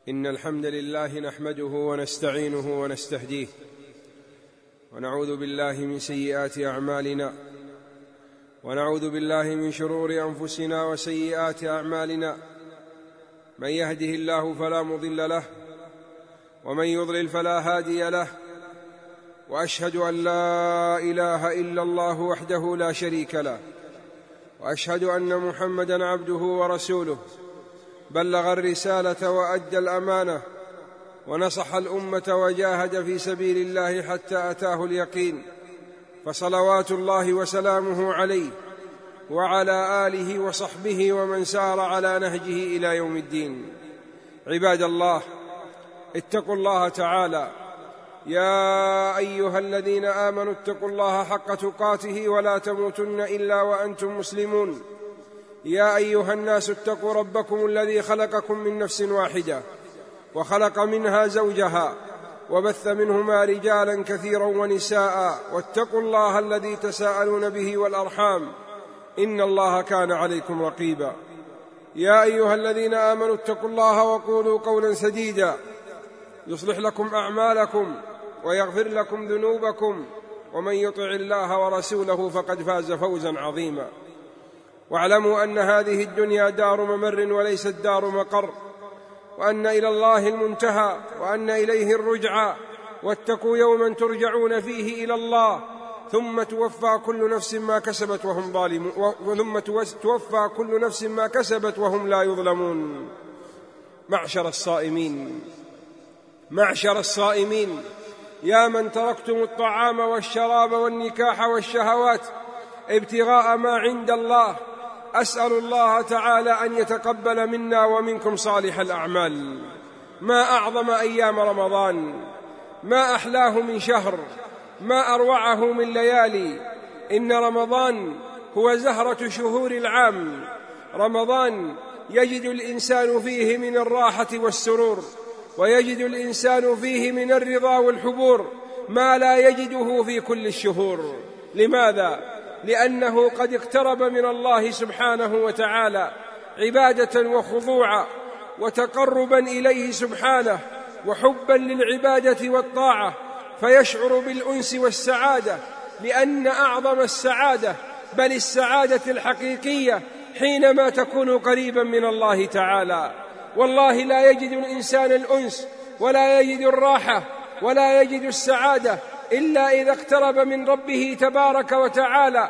إن الحمد لله نحمده ونستعينه ونستهديه ونعوذ بالله من سيئات أعمالنا ونعوذ بالله من شرور أنفسنا وسيئات أعمالنا. من يهده الله فلا مضل له ومن يضلل فلا هادي له، وأشهد أن لا إله إلا الله وحده لا شريك له، وأشهد أن محمدًا عبده ورسوله، بلغ الرسالة وأدى الأمانة ونصح الأمة وجاهد في سبيل الله حتى أتاه اليقين، فصلوات الله وسلامه عليه وعلى آله وصحبه ومن سار على نهجه إلى يوم الدين. عباد الله، اتقوا الله تعالى. يا أيها الذين آمنوا اتقوا الله حق تقاته ولا تموتن إلا وأنتم مسلمون. يا أيها الناس اتقوا ربكم الذي خلقكم من نفس واحدة وخلق منها زوجها وبث منهما رجالا كثيرا ونساء، واتقوا الله الذي تساءلون به والأرحام، إن الله كان عليكم رقيبا. يا أيها الذين آمنوا اتقوا الله وقولوا قولا سديدا يصلح لكم أعمالكم ويغفر لكم ذنوبكم، ومن يطع الله ورسوله فقد فاز فوزا عظيما. واعلموا أن هذه الدنيا دار ممر وليست دار مقر، وأن إلى الله المنتهى وأن إليه الرجعى. واتقوا يوما ترجعون فيه إلى الله ثم توفى كل نفس ما كسبت وهم ظالمون، توفى كل نفس ما كسبت وهم لا يظلمون. معشر الصائمين، يا من تركتم الطعام والشراب والنكاح والشهوات ابتغاء ما عند الله، أسأل الله تعالى أن يتقبل منا ومنكم صالح الأعمال. ما أعظم أيام رمضان، ما أحلاه من شهر، ما أروعه من ليالي. إن رمضان هو زهرة شهور العام. رمضان يجد الإنسان فيه من الراحة والسرور، ويجد الإنسان فيه من الرضا والحبور ما لا يجده في كل الشهور. لماذا؟ لأنه قد اقترب من الله سبحانه وتعالى عبادة وخضوعا وتقربا إليه سبحانه وحبا للعبادة والطاعة، فيشعر بالأنس والسعادة. لأن أعظم السعادة، بل السعادة الحقيقية، حينما تكون قريبا من الله تعالى. والله لا يجد الإنسان الأنس ولا يجد الراحة ولا يجد السعادة إلا إذا اقترب من ربه تبارك وتعالى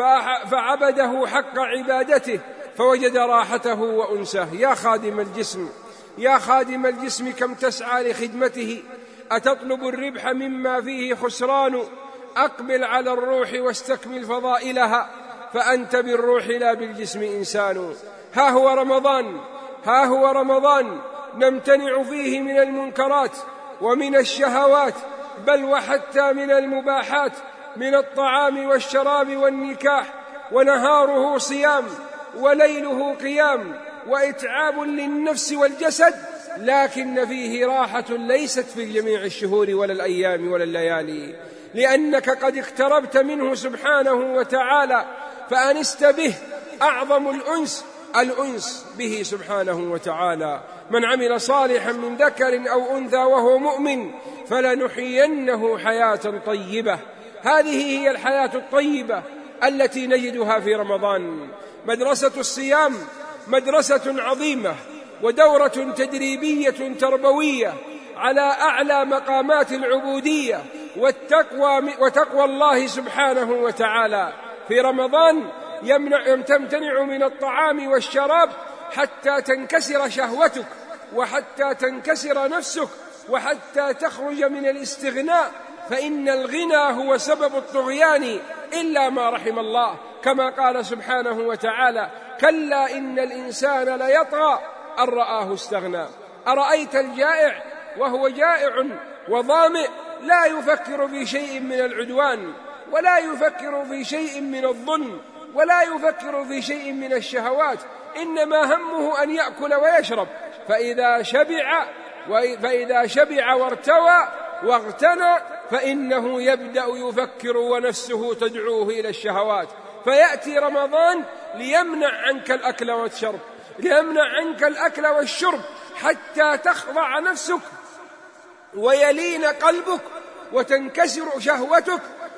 فعبده حق عبادته، فوجد راحته وأنسه. يا خادم الجسم، كم تسعى لخدمته، أتطلب الربح مما فيه خسران؟ أقبل على الروح واستكمل فضائلها، فأنت بالروح لا بالجسم إنسان. ها هو رمضان نمتنع فيه من المنكرات ومن الشهوات، بل وحتى من المباحات، من الطعام والشراب والنكاح، ونهاره صيام وليله قيام وإتعاب للنفس والجسد، لكن فيه راحة ليست في جميع الشهور ولا الأيام ولا الليالي، لأنك قد اقتربت منه سبحانه وتعالى فأنست به. أعظم الأنس به سبحانه وتعالى. من عمل صالحا من ذكر أو أنثى وهو مؤمن فلنحيينه حياة طيبة. هذه هي الحياة الطيبة التي نجدها في رمضان. مدرسة الصيام مدرسة عظيمة ودورة تدريبية تربوية على أعلى مقامات العبودية وتقوى الله سبحانه وتعالى. في رمضان تمتنع من الطعام والشراب حتى تنكسر شهوتك، وحتى تنكسر نفسك، وحتى تخرج من الاستغناء، فإن الغنى هو سبب الطغيان إلا ما رحم الله، كما قال سبحانه وتعالى: كلا إن الإنسان ليطغى أن رآه استغنى. أرأيت الجائع وهو جائع وظامئ لا يفكر في شيء من العدوان، ولا يفكر في شيء من الظلم، ولا يفكر في شيء من الشهوات، إنما همه أن يأكل ويشرب، فإذا شبع وارتوى واغتنى فإنه يبدأ يفكر ونفسه تدعوه إلى الشهوات. فيأتي رمضان ليمنع عنك الأكل والشرب، حتى تخضع نفسك ويلين قلبك وتنكسر شهوتك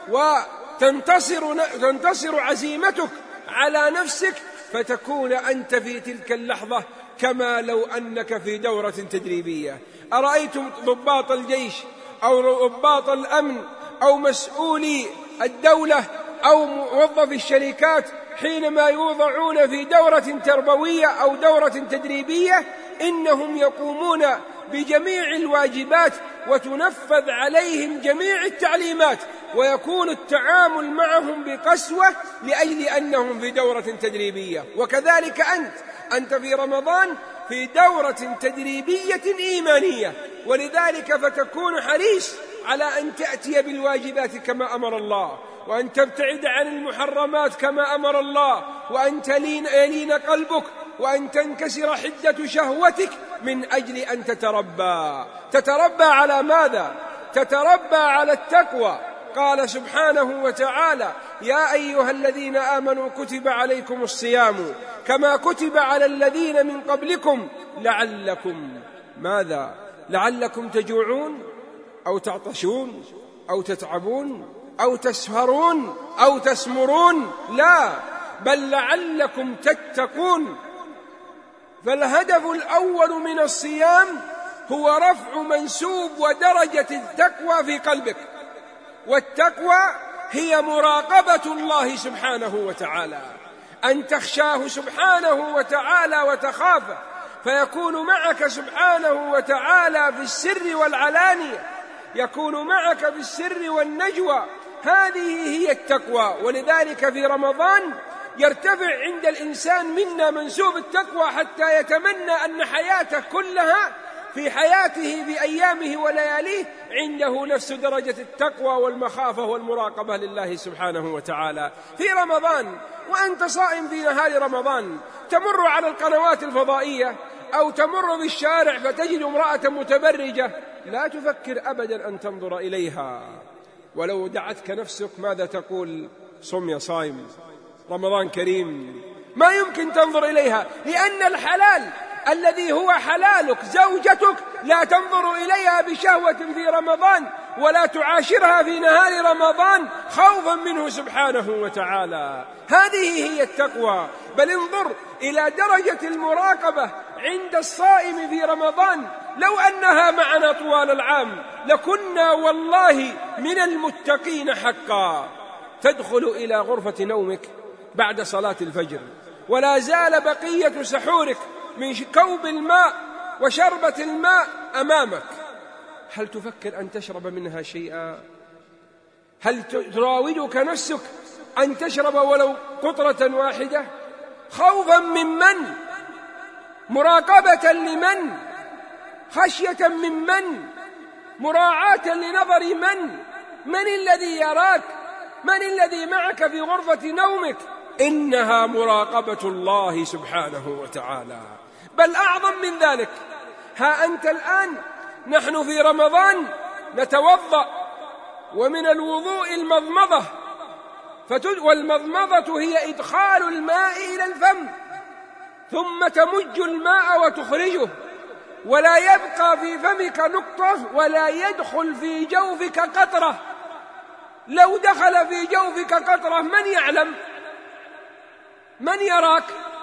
وتنتصر عزيمتك على نفسك، فتكون أنت في تلك اللحظة كما لو أنك في دورة تدريبية. أرأيتم ضباط الجيش أو ضباط الأمن أو مسؤولي الدولة أو موظفي الشركات حينما يوضعون في دورة تربوية أو دورة تدريبية إنهم يقومون بجميع الواجبات وتنفذ عليهم جميع التعليمات، ويكون التعامل معهم بقسوة لأجل أنهم في دورة تدريبية. وكذلك أنت في رمضان في دورة تدريبية إيمانية، ولذلك فتكون حريص على أن تأتي بالواجبات كما أمر الله، وأن تبتعد عن المحرمات كما أمر الله، وأن يلين قلبك، وأن تنكسر حدة شهوتك من أجل أن تتربى على ماذا؟ تتربى على التقوى. قال سبحانه وتعالى: يا أيها الذين آمنوا كتب عليكم الصيام كما كتب على الذين من قبلكم لعلكم ماذا؟ لعلكم تجوعون أو تعطشون أو تتعبون أو تسهرون أو تسمرون، لا، بل لعلكم تتقون. فالهدف الأول من الصيام هو رفع منسوب ودرجة التقوى في قلبك، والتقوى هي مراقبة الله سبحانه وتعالى، أن تخشاه سبحانه وتعالى وتخافه، فيكون معك سبحانه وتعالى في السر والعلانية، يكون معك في السر والنجوى. هذه هي التقوى. ولذلك في رمضان يرتفع عند الإنسان منا منسوب التقوى حتى يتمنى أن حياته كلها في حياته بأيامه ولياليه عنده نفس درجة التقوى والمخافة والمراقبة لله سبحانه وتعالى. في رمضان وأنت صائم في نهار رمضان تمر على القنوات الفضائية أو تمر بالشارع فتجد امرأة متبرجة، لا تفكر أبدا أن تنظر إليها، ولو دعتك نفسك ماذا تقول؟ صم يا صائم، رمضان كريم. ما يمكن تنظر إليها، لأن الحلال الذي هو حلالك زوجتك لا تنظر إليها بشهوة في رمضان ولا تعاشرها في نهار رمضان خوفا منه سبحانه وتعالى. هذه هي التقوى. بل انظر إلى درجة المراقبة عند الصائم في رمضان، لو أنها معنا طوال العام لكنا والله من المتقين حقا. تدخل إلى غرفة نومك بعد صلاة الفجر ولا زال بقية سحورك من كوب الماء وشربة الماء أمامك، هل تفكر أن تشرب منها شيئا؟ هل تراودك نفسك أن تشرب ولو قطرة واحدة؟ خوفا من؟ مراقبة لمن؟ خشية من؟ مراعاة لنظر من الذي يراك؟ من الذي معك في غرفة نومك؟ إنها مراقبة الله سبحانه وتعالى. بل أعظم من ذلك، ها أنت الآن نحن في رمضان نتوضأ، ومن الوضوء المضمضة، والمضمضة هي إدخال الماء إلى الفم ثم تمج الماء وتخرجه، ولا يبقى في فمك نقطة ولا يدخل في جوفك قطرة. لو دخل في جوفك قطرة من يعلم؟ من يراك؟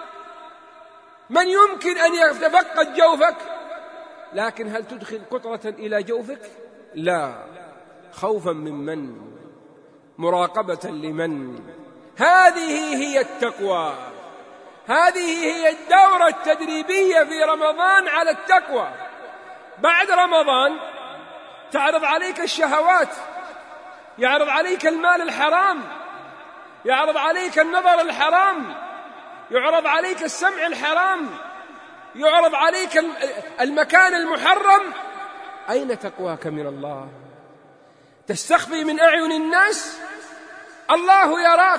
من يمكن أن يتفقد جوفك؟ لكن هل تدخل قطرة إلى جوفك؟ لا. خوفا من؟ مراقبة لمن؟ هذه هي التقوى. هذه هي الدورة التدريبية في رمضان على التقوى. بعد رمضان تعرض عليك الشهوات، يعرض عليك المال الحرام، يعرض عليك النظر الحرام، يعرض عليك السمع الحرام، يعرض عليك المكان المحرم. أين تقواك من الله؟ تستخفي من أعين الناس؟ الله يراك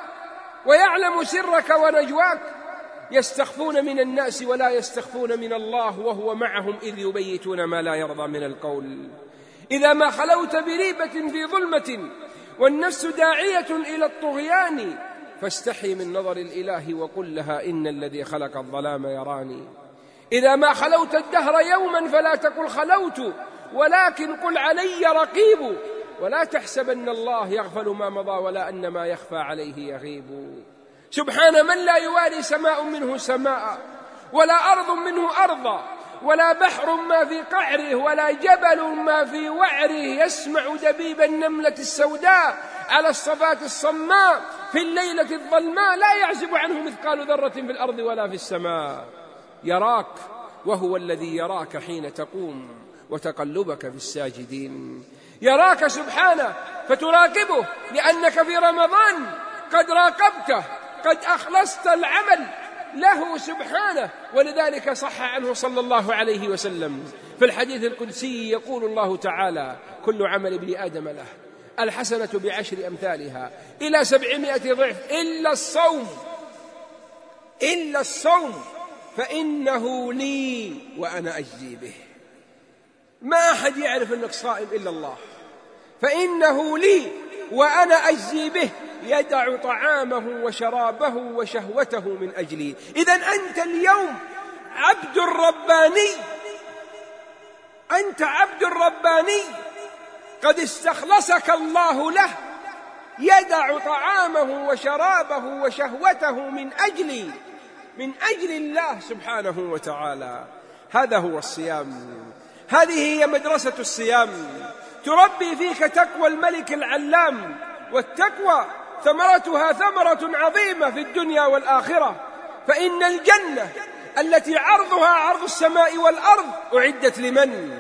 ويعلم سرك ونجواك. يستخفون من الناس ولا يستخفون من الله وهو معهم إذ يبيتون ما لا يرضى من القول. إذا ما خلوت بريبة في ظلمة والنفس داعية إلى الطغيان فاستحي من نظر الإله وقل لها إن الذي خلق الظلام يراني. إذا ما خلوت الدهر يوما فلا تقل خلوت، ولكن قل علي رقيب، ولا تحسبن الله يغفل ما مضى ولا أن ما يخفى عليه يغيب. سبحان من لا يوالي سماء منه سماء، ولا أرض منه أرضا، ولا بحر ما في قعره، ولا جبل ما في وعره، يسمع دبيب النملة السوداء على الصفات الصماء في الليلة الظلماء، لا يعزب عنه مثقال ذرة في الأرض ولا في السماء. يراك وهو الذي يراك حين تقوم وتقلبك في الساجدين. يراك سبحانه فتراقبه، لأنك في رمضان قد راقبته، قد أخلصت العمل له سبحانه. ولذلك صح عنه صلى الله عليه وسلم في الحديث القدسي يقول الله تعالى: كل عمل ابن آدم له الحسنة ب10 أمثالها إلى 700 ضعف إلا الصوم فإنه لي وأنا أجزي به. ما أحد يعرف أنك صائم إلا الله. فإنه لي وأنا أجزي به، يدع طعامه وشرابه وشهوته من أجلي. إذن أنت اليوم عبد رباني، أنت عبد رباني قد استخلصك الله له، يدع طعامه وشرابه وشهوته من أجل الله سبحانه وتعالى. هذا هو الصيام، هذه هي مدرسة الصيام، تربي فيك تقوى الملك العلام. والتقوى ثمرتها ثمرة عظيمة في الدنيا والآخرة، فإن الجنة التي عرضها عرض السماء والأرض أعدت لمن؟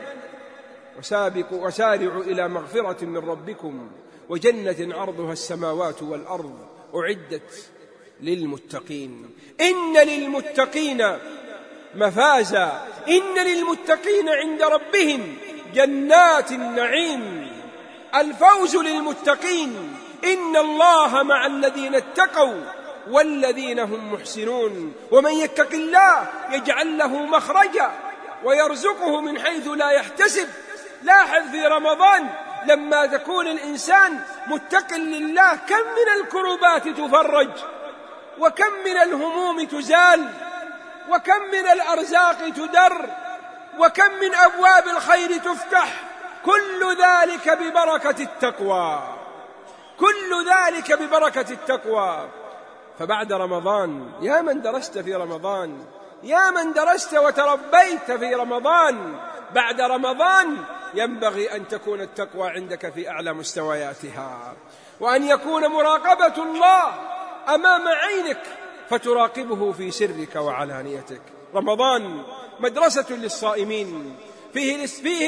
وسارعوا إلى مغفرة من ربكم وجنة عرضها السماوات والأرض أعدت للمتقين. إن للمتقين مفازا، إن للمتقين عند ربهم جنات النعيم. الفوز للمتقين، إن الله مع الذين اتقوا والذين هم محسنون. ومن يتق الله يجعل له مخرجا ويرزقه من حيث لا يحتسب. لاحظ في رمضان لما تكون الإنسان متق لله كم من الكربات تفرج، وكم من الهموم تزال، وكم من الأرزاق تدر، وكم من أبواب الخير تفتح. كل ذلك ببركة التقوى، كل ذلك ببركة التقوى. فبعد رمضان، يا من درست في رمضان، يا من درست وتربيت في رمضان، بعد رمضان ينبغي أن تكون التقوى عندك في أعلى مستوياتها، وأن يكون مراقبة الله أمام عينك فتراقبه في سرك وعلانيتك. رمضان مدرسة للصائمين، فيه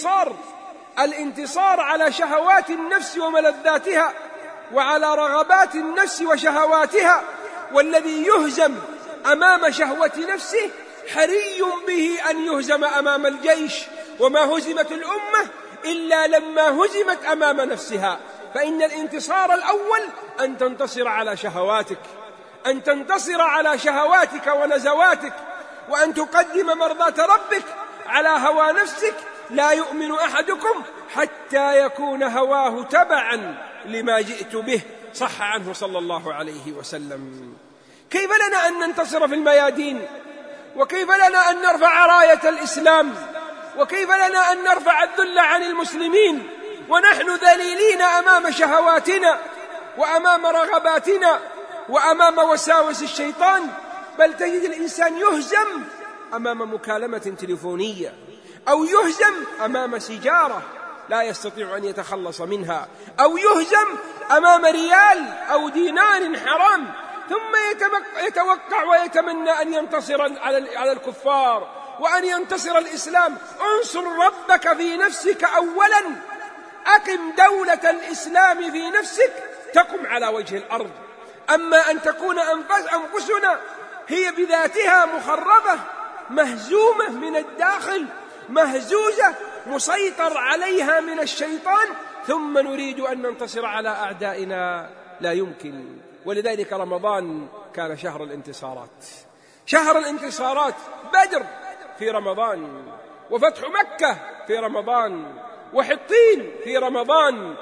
الانتصار على شهوات النفس وملذاتها، وعلى رغبات النفس وشهواتها. والذي يهزم أمام شهوة نفسه حري به أن يهزم أمام الجيش. وما هزمت الأمة إلا لما هزمت أمام نفسها. فإن الانتصار الأول أن تنتصر على شهواتك، أن تنتصر على شهواتك ونزواتك، وأن تقدم مرضاة ربك على هوى نفسك. لا يؤمن أحدكم حتى يكون هواه تبعا لما جئت به، صح عنه صلى الله عليه وسلم. كيف لنا أن ننتصر في الميادين؟ وكيف لنا أن نرفع راية الإسلام؟ وكيف لنا أن نرفع الذل عن المسلمين ونحن ذليلين أمام شهواتنا وأمام رغباتنا وأمام وساوس الشيطان؟ بل تجد الإنسان يهزم أمام مكالمة تليفونية، أو يهزم أمام سيجارة لا يستطيع أن يتخلص منها، أو يهزم أمام ريال أو دينار حرام، ثم يتوقع ويتمنى أن ينتصر على الكفار وأن ينتصر الإسلام. انصر ربك في نفسك أولا، أقم دولة الإسلام في نفسك تقم على وجه الأرض. أما أن تكون أنفسنا هي بذاتها مخربة، مهزومة من الداخل، مهزوزة، مسيطر عليها من الشيطان، ثم نريد أن ننتصر على أعدائنا، لا يمكن. ولذلك رمضان كان شهر الانتصارات، شهر الانتصارات. بدر في رمضان، وفتح مكة في رمضان، وحطين في رمضان،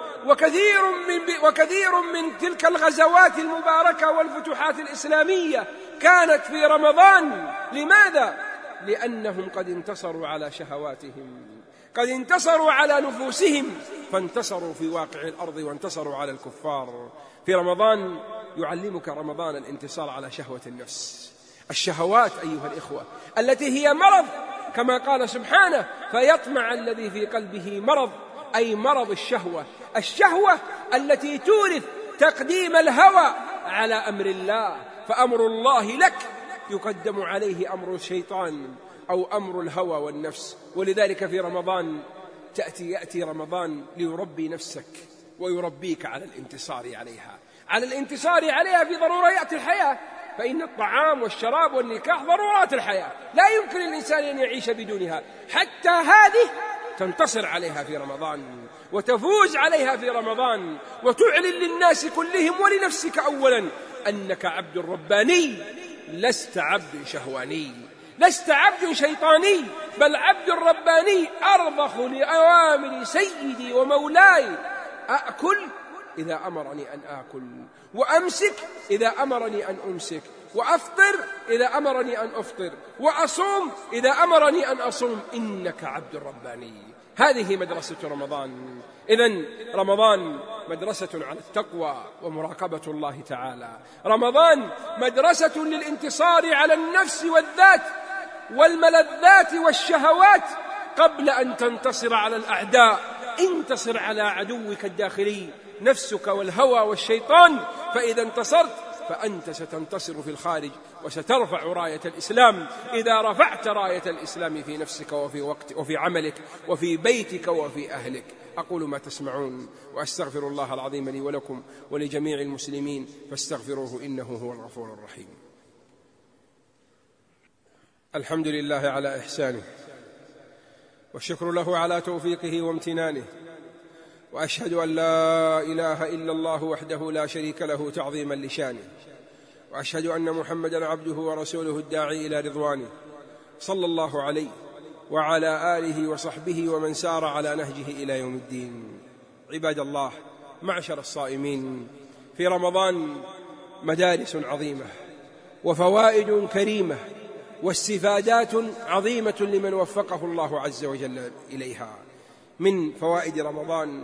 وكثير من تلك الغزوات المباركة والفتوحات الإسلامية كانت في رمضان. لماذا؟ لأنهم قد انتصروا على شهواتهم، قد انتصروا على نفوسهم، فانتصروا في واقع الأرض وانتصروا على الكفار. في رمضان يعلمك رمضان الانتصار على شهوة النفس، الشهوات أيها الإخوة التي هي مرض، كما قال سبحانه: فيطمع الذي في قلبه مرض، أي مرض الشهوة، الشهوة التي تورث تقديم الهوى على أمر الله، فأمر الله لك يقدم عليه أمر الشيطان أو أمر الهوى والنفس. ولذلك في رمضان يأتي رمضان ليربي نفسك ويربيك على الانتصار عليها، على الانتصار عليها في ضروريات الحياة، فإن الطعام والشراب والنكاح ضرورات الحياة، لا يمكن الإنسان أن يعيش بدونها، حتى هذه تنتصر عليها في رمضان وتفوز عليها في رمضان، وتعلن للناس كلهم ولنفسك أولا أنك عبد رباني، لست عبد شهواني، لست عبد شيطاني، بل عبد رباني أرضخ لأوامر سيدي ومولاي، أأكل إذا أمرني أن آكل، وأمسك إذا أمرني أن أمسك، وأفطر إذا أمرني أن أفطر، وأصوم إذا أمرني أن أصوم، إنك عبد رباني. هذه مدرسة رمضان. إذن رمضان مدرسة على التقوى ومراقبة الله تعالى، رمضان مدرسة للانتصار على النفس والذات والملذات والشهوات قبل أن تنتصر على الأعداء. انتصر على عدوك الداخلي نفسك والهوى والشيطان، فإذا انتصرت فأنت ستنتصر في الخارج وسترفع راية الإسلام. إذا رفعت راية الإسلام في نفسك وفي عملك وفي بيتك وفي أهلك. أقول ما تسمعون وأستغفر الله العظيم لي ولكم ولجميع المسلمين فاستغفروه إنه هو الغفور الرحيم. الحمد لله على إحسانه، والشكر له على توفيقه وامتنانه، وأشهد أن لا إله إلا الله وحده لا شريك له تعظيما لشانه، وأشهد أن محمدا عبده ورسوله الداعي إلى رضوانه، صلى الله عليه وعلى آله وصحبه ومن سار على نهجه إلى يوم الدين. عباد الله، معشر الصائمين، في رمضان مدارس عظيمة وفوائد كريمة واستفادات عظيمة لمن وفقه الله عز وجل إليها. من فوائد رمضان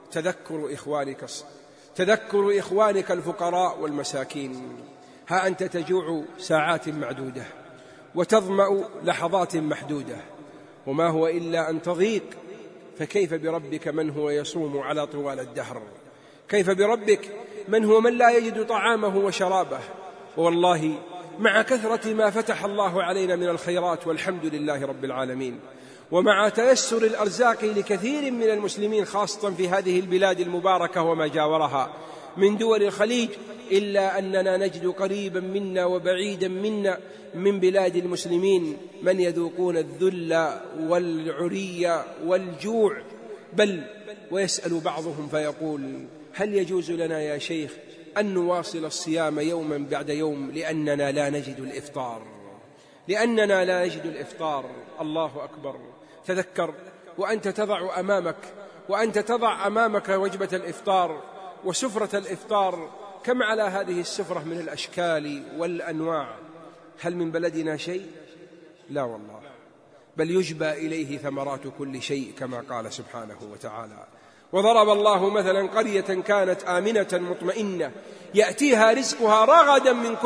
تذكر إخوانك الفقراء والمساكين. ها أنت تجوع ساعات معدودة وتظمأ لحظات محدودة، وما هو إلا أن تضيق، فكيف بربك من هو يصوم على طوال الدهر؟ كيف بربك من لا يجد طعامه وشرابه؟ والله مع كثرة ما فتح الله علينا من الخيرات والحمد لله رب العالمين، ومع تيسر الأرزاق لكثير من المسلمين خاصة في هذه البلاد المباركة وما جاورها من دول الخليج، إلا أننا نجد قريبا منا وبعيدا منا من بلاد المسلمين من يذوقون الذل والعري والجوع، بل ويسأل بعضهم فيقول: هل يجوز لنا يا شيخ أن نواصل الصيام يوما بعد يوم لأننا لا نجد الإفطار؟ الله أكبر. تذكر وأنت تضع أمامك وجبة الإفطار وسفرة الإفطار، كم على هذه السفرة من الأشكال والأنواع. هل من بلدنا شيء؟ لا والله، بل يجبى إليه ثمرات كل شيء كما قال سبحانه وتعالى. وضرب الله مثلا قرية كانت آمنة مطمئنة يأتيها رزقها رغدا من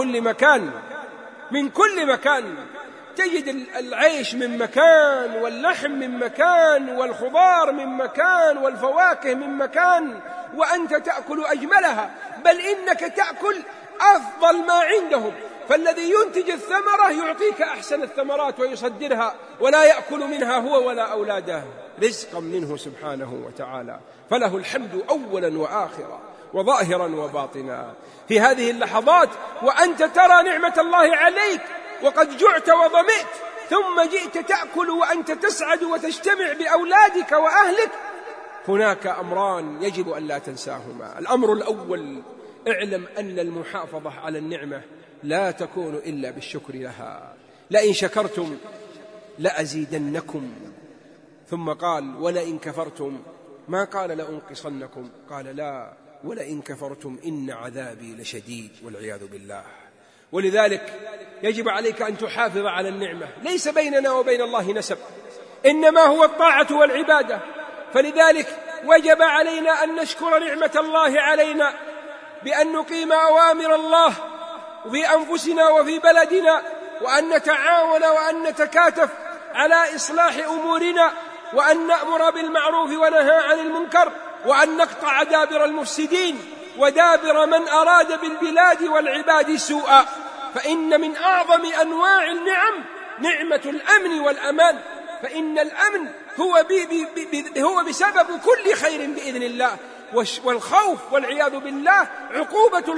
كل مكان، تجد العيش من مكان، واللحم من مكان، والخضار من مكان، والفواكه من مكان، وأنت تأكل أجملها، بل إنك تأكل أفضل ما عندهم. فالذي ينتج الثمرة يعطيك أحسن الثمرات ويصدرها، ولا يأكل منها هو ولا أولاده، رزقا منه سبحانه وتعالى، فله الحمد أولا وآخرا وظاهرا وباطنا. في هذه اللحظات وأنت ترى نعمة الله عليك وقد جعت وظمئت، ثم جئت تأكل وأنت تسعد وتجتمع بأولادك وأهلك، هناك أمران يجب أن لا تنساهما. الأمر الأول: اعلم أن المحافظة على النعمة لا تكون إلا بالشكر لها. لئن شكرتم لأزيدنكم. ثم قال: ولئن كفرتم، ما قال لأنقصنكم، قال لا، ولئن كفرتم إن عذابي لشديد، والعياذ بالله. ولذلك يجب عليك أن تحافظ على النعمة. ليس بيننا وبين الله نسب، إنما هو الطاعة والعبادة. فلذلك وجب علينا أن نشكر نعمة الله علينا بأن نقيم أوامر الله في أنفسنا وفي بلدنا، وأن نتعاون وأن نتكاتف على إصلاح أمورنا، وأن نأمر بالمعروف وننهى عن المنكر، وأن نقطع دابر المفسدين ودابر من أراد بالبلاد والعباد سوءا. فإن من أعظم أنواع النعم نعمة الأمن والأمان، فإن الأمن هو بسبب كل خير بإذن الله، والخوف والعياذ بالله عقوبة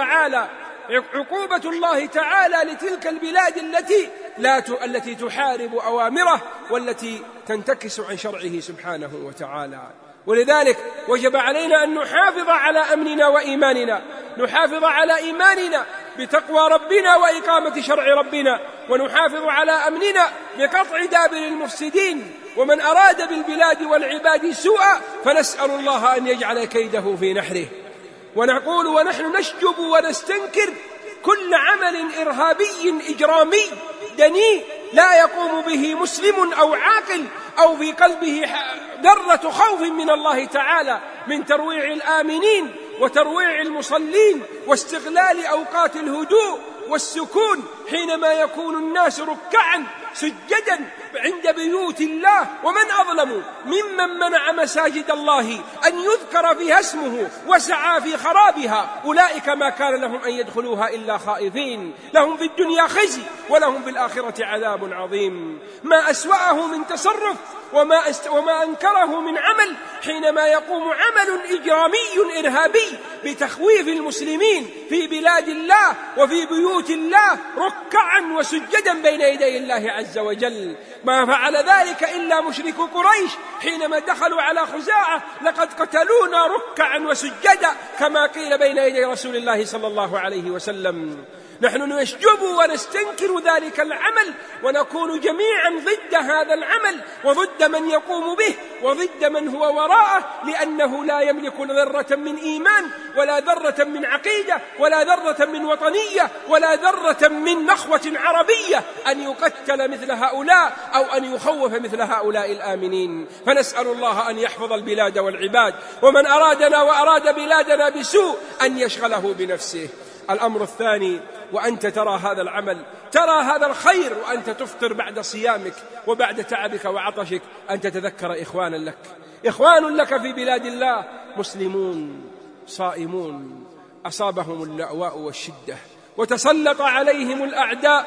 الله تعالى لتلك البلاد التي تحارب أوامره والتي تنتكس عن شرعه سبحانه وتعالى. ولذلك وجب علينا أن نحافظ على أمننا وإيماننا، نحافظ على إيماننا بتقوى ربنا وإقامة شرع ربنا، ونحافظ على أمننا بقطع دابر المفسدين ومن أراد بالبلاد والعباد سوءا، فنسأل الله أن يجعل كيده في نحره. ونقول ونحن نشجب ونستنكر كل عمل إرهابي إجرامي دنيء لا يقوم به مسلم أو عاقل أو في قلبه ذرة خوف من الله تعالى، من ترويع الآمنين وترويع المصلين واستغلال أوقات الهدوء والسكون حينما يكون الناس ركعا سجدا عند بيوت الله. ومن أظلم ممن منع مساجد الله أن يذكر فيها اسمه وسعى في خرابها، أولئك ما كان لهم أن يدخلوها إلا خائفين، لهم في الدنيا خزي ولهم في الآخرة عذاب عظيم. ما أسوأه من تصرف وما أنكره من عمل حينما يقوم عمل إجرامي إرهابي بتخويف المسلمين في بلاد الله وفي بيوت الله ركعا وسجدا بين يدي الله عز وجل. ما فعل ذلك إلا مشركو قريش حينما دخلوا على خزاعة: لقد قتلونا ركعا وسجدا، كما قيل بين يدي رسول الله صلى الله عليه وسلم. نحن نشجب ونستنكر ذلك العمل، ونكون جميعا ضد هذا العمل وضد من يقوم به وضد من هو وراءه، لأنه لا يملك ذرة من إيمان ولا ذرة من عقيدة ولا ذرة من وطنية ولا ذرة من نخوة عربية أن يقتل مثل هؤلاء أو أن يخوف مثل هؤلاء الآمنين. فنسأل الله أن يحفظ البلاد والعباد، ومن أرادنا وأراد بلادنا بسوء أن يشغله بنفسه. الأمر الثاني: وأنت ترى هذا العمل، ترى هذا الخير وأنت تفطر بعد صيامك وبعد تعبك وعطشك، أن تتذكر إخوان لك في بلاد الله، مسلمون صائمون أصابهم اللأواء والشدة، وتسلط عليهم الأعداء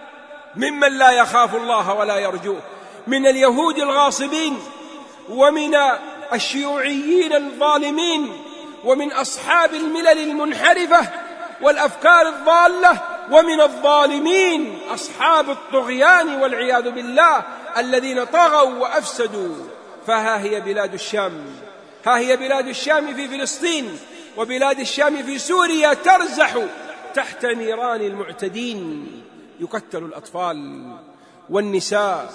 ممن لا يخاف الله ولا يرجوه، من اليهود الغاصبين، ومن الشيوعيين الظالمين، ومن أصحاب الملل المنحرفة والأفكار الضالة، ومن الظالمين أصحاب الطغيان والعياذ بالله الذين طغوا وأفسدوا. فها هي بلاد الشام، ها هي بلاد الشام في فلسطين، وبلاد الشام في سوريا ترزح تحت نيران المعتدين. يقتل الأطفال والنساء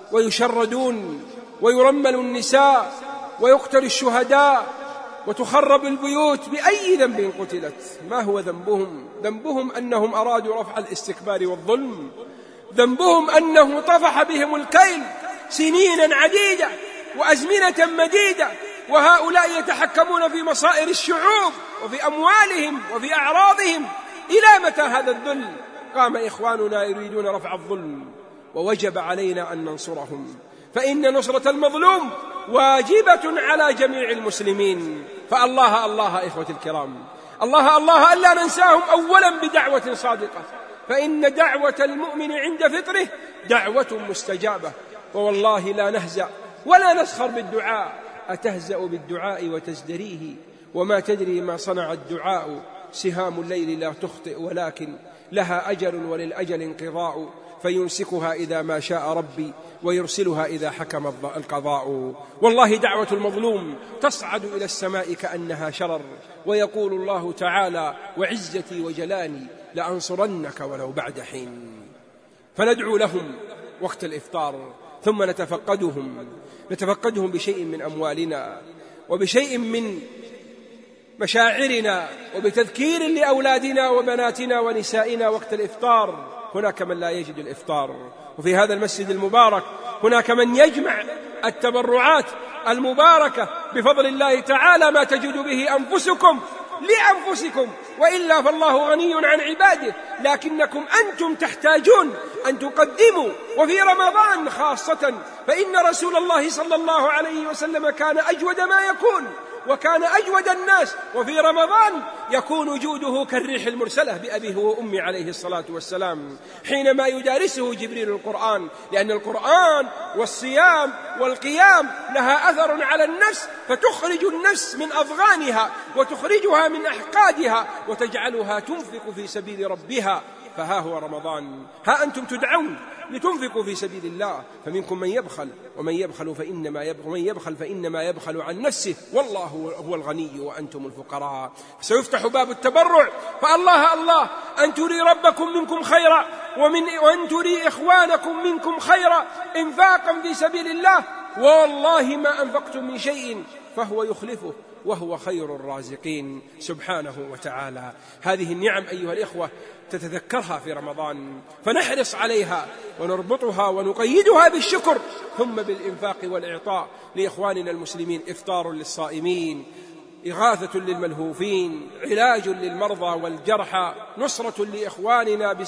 ويشردون ويرمل النساء ويقتل الشهداء وتخرب البيوت. بأي ذنب قتلت؟ ما هو ذنبهم؟ ذنبهم أنهم أرادوا رفع الاستكبار والظلم، ذنبهم أنه طفح بهم الكيل سنينا عديدة وأزمنة مديدة، وهؤلاء يتحكمون في مصائر الشعوب وفي أموالهم وفي أعراضهم. إلى متى هذا الذل؟ قام إخواننا يريدون رفع الظلم، ووجب علينا أن ننصرهم، فإن نصرة المظلوم واجبة على جميع المسلمين. فالله الله إخوة الكرام، الله ألا ننساهم أولا بدعوة صادقة، فإن دعوة المؤمن عند فطره دعوة مستجابة. ووالله لا نهزأ ولا نسخر بالدعاء، أتهزأ بالدعاء وتزدريه؟ وما تدري ما صنع الدعاء، سهام الليل لا تخطئ ولكن لها أجل وللأجل انقضاء، فيمسكها إذا ما شاء ربي ويرسلها إذا حكم القضاء. والله دعوة المظلوم تصعد إلى السماء كأنها شرر، ويقول الله تعالى: وعزتي وجلالي لأنصرنك ولو بعد حين. فندعو لهم وقت الإفطار، ثم نتفقدهم بشيء من أموالنا وبشيء من مشاعرنا وبتذكير لأولادنا وبناتنا ونسائنا وقت الإفطار. هناك من لا يجد الإفطار، وفي هذا المسجد المبارك هناك من يجمع التبرعات المباركة بفضل الله تعالى ما تجد به أنفسكم لأنفسكم، وإلا فالله غني عن عباده، لكنكم أنتم تحتاجون أن تقدموا، وفي رمضان خاصة، فإن رسول الله صلى الله عليه وسلم كان أجود ما يكون وكان أجود الناس، وفي رمضان يكون جوده كالريح المرسلة بأبيه وأمي عليه الصلاة والسلام حينما يدارسه جبريل القرآن، لأن القرآن والصيام والقيام لها أثر على النفس، فتخرج النفس من أضغانها وتخرجها من أحقادها وتجعلها تنفق في سبيل ربها. فها هو رمضان، ها أنتم تدعون لتنفقوا في سبيل الله، فمنكم من يبخل ومن يبخل فإنما يبخل عن نفسه، والله هو الغني وأنتم الفقراء. سيفتح باب التبرع، فالله الله أن تري ربكم منكم خيرا وأن تري إخوانكم منكم خيرا إنفاقا في سبيل الله، والله ما أنفقتم من شيء فهو يخلفه وهو خير الرازقين سبحانه وتعالى. هذه النعم أيها الإخوة تتذكرها في رمضان، فنحرص عليها ونربطها ونقيدها بالشكر ثم بالإنفاق والإعطاء لإخواننا المسلمين. إفطار للصائمين، إغاثة للملهوفين، علاج للمرضى والجرحى، نصرة لإخواننا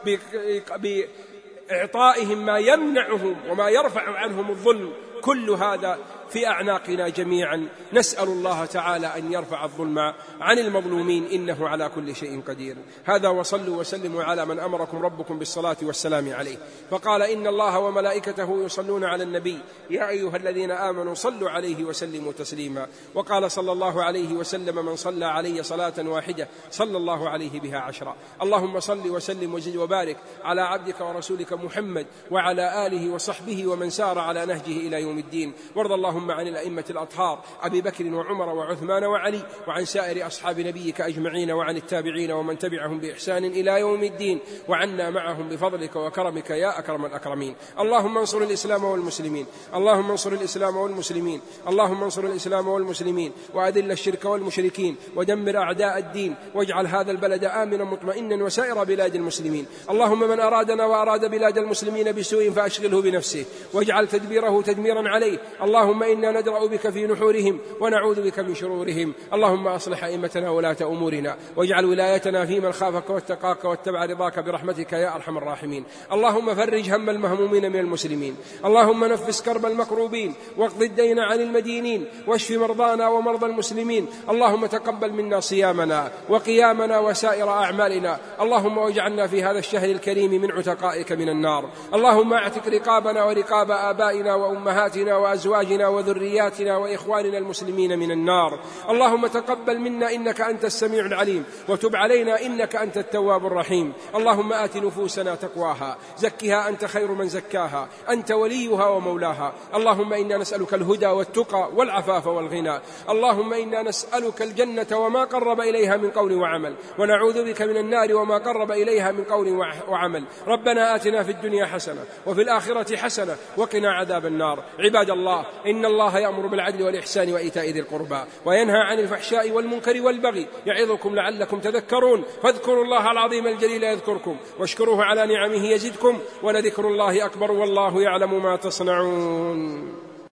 بإعطائهم ما يمنعهم وما يرفع عنهم الظلم. كل هذا في أعناقنا جميعا. نسأل الله تعالى أن يرفع الظلم عن المظلومين، إنه على كل شيء قدير. هذا، وصلوا وسلموا على من أمركم ربكم بالصلاة والسلام عليه، فقال إن الله وملائكته يصلون على النبي يا أيها الذين آمنوا صلوا عليه وسلموا تسليما. وقال صلى الله عليه وسلم من صلى علي صلاة واحدة صلى الله عليه بها 10. اللهم صل وسلم وزد وبارك على عبدك ورسولك محمد وعلى آله وصحبه ومن سار على نهجه إلى يوم الدين. وارض اللهم عن الأئمة الأطهار أبي بكر وعمر وعثمان وعلي، وعن سائر أصحاب نبيك أجمعين، وعن التابعين ومن تبعهم بإحسان إلى يوم الدين، وعنا معهم بفضلك وكرمك يا أكرم الأكرمين. اللهم انصر الإسلام والمسلمين، اللهم انصر الإسلام والمسلمين، اللهم انصر الإسلام والمسلمين، وأذل الشرك والمشركين، ودمر أعداء الدين، واجعل هذا البلد آمنا مطمئنا وسائر بلاد المسلمين. اللهم من أرادنا وأراد بلاد المسلمين بسوء فأشغله بنفسه، واجعل تدبيره تدميرا عليه. اللهم إنا ندرأ بك في نحورهم ونعوذ بك من شرورهم. اللهم أصلح أئمتنا ولاة أمورنا، واجعل ولايتنا في من خافك واتقاك واتبع رضاك برحمتك يا أرحم الراحمين. اللهم فرج هم المهمومين من المسلمين، اللهم نفس كرب المكروبين، واقض الدين عن المدينين، واشف مرضانا ومرضى المسلمين. اللهم تقبل منا صيامنا وقيامنا وسائر أعمالنا. اللهم واجعلنا في هذا الشهر الكريم من عتقائك من النار. اللهم اعتق رقابنا ورقاب آبائنا وأمهاتنا وأزواجنا وذرياتنا وإخواننا المسلمين من النار. اللهم تقبل منا إنك أنت السميع العليم، وتب علينا إنك أنت التواب الرحيم. اللهم آت نفوسنا تقواها، زكها أنت خير من زكاها، أنت وليها ومولاها. اللهم إنا نسألك الهدى والتقى والعفاف والغنى. اللهم إنا نسألك الجنة وما قرب إليها من قول وعمل، ونعوذ بك من النار وما قرب إليها من قول وعمل. ربنا آتنا في الدنيا حسنة وفي الآخرة حسنة وقنا عذاب النار. عباد الله، إن الله يأمر بالعدل والإحسان وإيتاء ذي القربى، وينهى عن الفحشاء والمنكر والبغي، يعظكم لعلكم تذكرون. فاذكروا الله العظيم الجليل يذكركم، واشكروه على نعمه يزدكم، ولذكر الله أكبر، والله يعلم ما تصنعون.